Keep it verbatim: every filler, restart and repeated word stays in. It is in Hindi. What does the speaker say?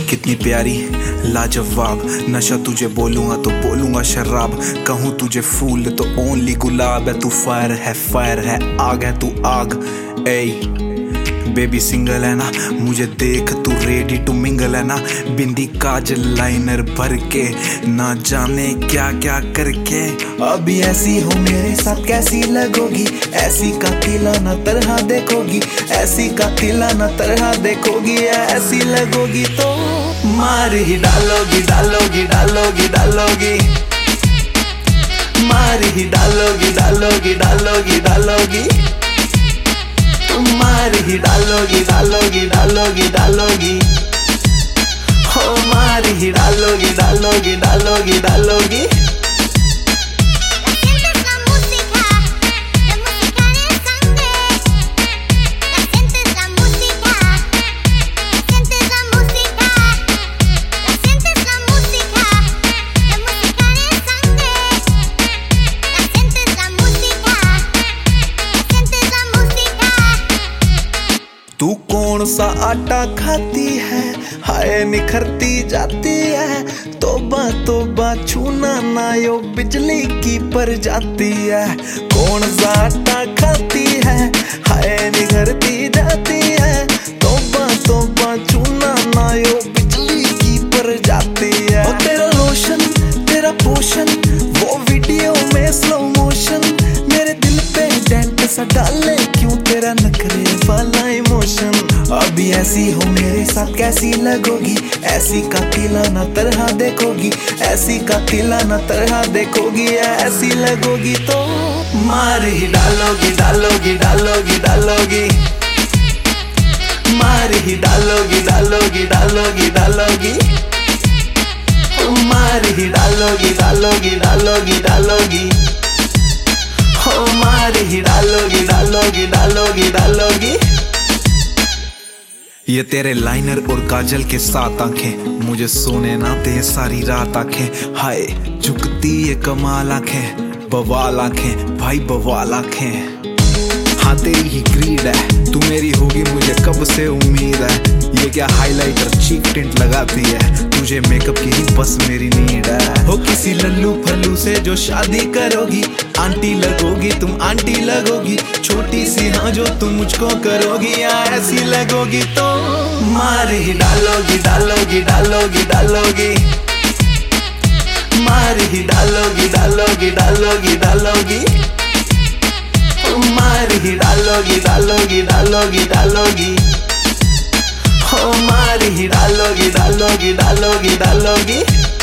कितनी प्यारी लाजवाब, नशा तुझे बोलूंगा तो बोलूंगा शराब, कहूँ तुझे फूल तो ओनली गुलाब है। तू फायर है फायर है, आग है तू आग। ए बेबी सिंगल है ना, मुझे देख तू रेडी टू मिंगल है ना। बिंदी काजल लाइनर भर के, ना जाने क्या क्या करके। अभी ऐसी हो मेरे साथ कैसी लगोगी, ऐसी कातिलाना तरह देखोगी, ऐसी कातिलाना तरह देखोगी। ऐसी लगोगी तो मार ही डालोगी डालोगी डालोगी डालोगी, मार ही डालोगी डालोगी डालोगी डालोगी, मार ही डालोगी डालोगी डालोगी डालोगी, हो मार ही डालोगी डालोगी डालोगी डालोगी। तू कौन सा आटा खाती है, हाय निखरती जाती है। तोबा तोबा छूना ना यो बिजली की पर जाती है। कौन सा आटा खाती है, हाय निखरती जाती है। तोबा तोबा छूना ना यो बिजली की पर जाती है। ओ तेरा लोशन तेरा पोशन, वो वीडियो में स्लो मोशन, मेरे दिल पे डेंट सा डाले क्यों तेरा नखरे वाला इमोशन। अभी ऐसी हो मेरे साथ कैसी लगोगी, ऐसी कातिलाना तरह देखोगी, ऐसी कातिलाना तरह देखोगी। ऐसी लगोगी तो मार ही डालोगी डालोगी डालोगी डालोगी, मार ही डालोगी डालोगी डालोगी डालोगी, मार ही डालोगी डालोगी डालोगी डालोगी, हो मार ही डालोगी डालोगी डालोगी डालोगी। ये तेरे लाइनर और काजल के साथ आंखें, मुझे सोने ना दे सारी रात आंखें। हाय झुकती ये कमाल आंखें, बवाल आंखें भाई बवाल आंखें। हाँ तेरी ही ग्रीड है, तू मेरी होगी मुझे कब से उम्मीद है। ये क्या हाइलाइटर चीक टिंट लगाती है, तुझे मेकअप की ही बस मेरी नीड है। हो किसी लल्लू फल्लू से जो शादी करोगी, आंटी लगोगी तुम आंटी लगोगी। छोटी सी हाँ जो तुम मुझको करोगी, या ऐसी लगोगी तो मार ही डालोगी डालोगी डालोगी डालोगी, मार ही डालोगी डालोगी डालोगी डालोगी, मार ही डालोगी डालोगी डालोगी डालोगी, हो मार ही डालोगी डालोगी डालोगी डालोगी।